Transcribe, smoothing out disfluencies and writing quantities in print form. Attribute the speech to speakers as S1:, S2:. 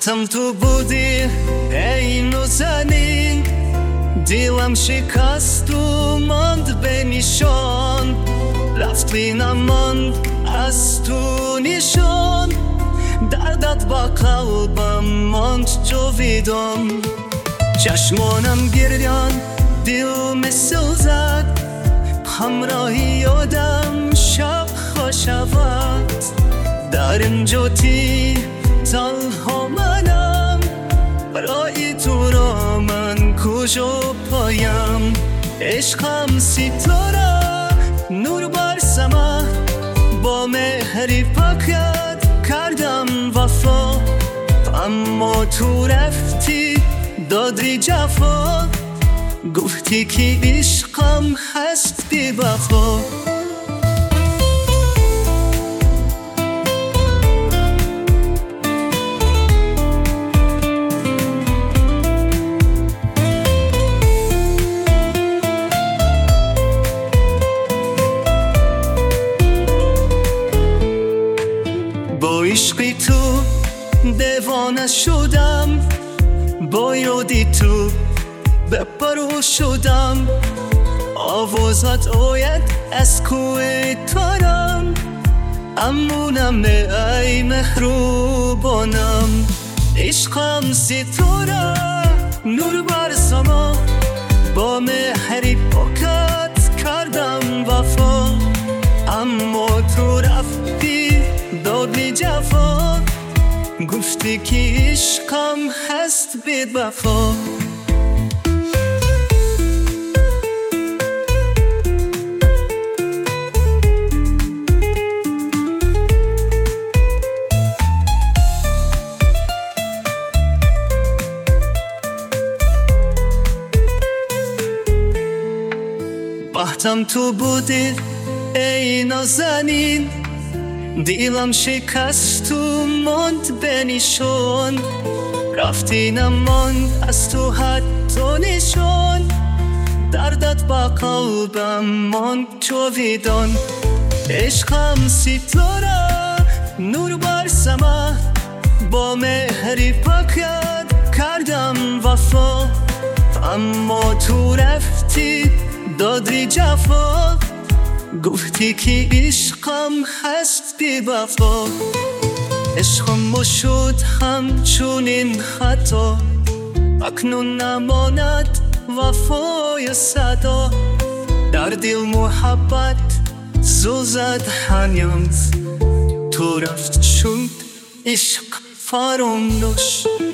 S1: وقتم تو بودی ای نازنین، دلم شکست و ماند به نشان، رفتی نماند از تو نشان، دردت با قلبم ماند جاویدان. چشمانم گریان دل میسوزد، همراهی یادم شب خوش شود، در اینجا تنها منم، برای تو را من کجا پایم. عشقم ستاره نور بر سما، با مهری پاکت کردم وفا، اما تو رفتی دادی جفا، گفتی که عشقم هست بی وفا. با عشقی تو دیوانه شدم، با یادی تو بپرو شدم، آوازت آید از کوه تارم، امونم ای مهربانم. عشقم ستاره نور بر سما، با مهری پاکت کردم وفا، اما تو رفتی دادی جفا، گفتی که عشقم هست بی وفا. وقتم تو بودی ای نازنین، دلم شکست و ماند به نشان، رفتی نماند از تو حتی نشان، دردت با قلبم ماند جاویدان. عشقم ستاره نور بر سما، با مهری پاکت کردم وفا، اما تو رفتی دادی جفا، گفتی که عشقم هست بی وفا. عشقم شد همچونین خطا، اکنون نماند وفای صدا، در دل محبت سوزد هنوز، تو رفت شد عشق فراموش.